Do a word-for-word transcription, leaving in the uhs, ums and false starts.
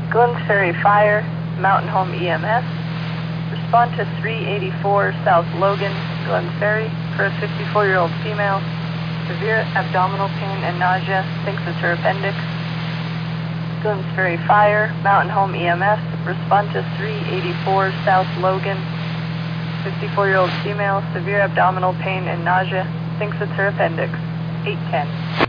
Glens Ferry Fire, Mountain Home E M S. Respond to three eighty-four South Logan, Glens Ferry, for a fifty-four-year-old female. Severe abdominal pain and nausea, thinks it's her appendix. Glens Ferry Fire, Mountain Home E M S. Respond to three eighty-four South Logan, fifty-four-year-old female, severe abdominal pain and nausea, thinks it's her appendix. eight ten.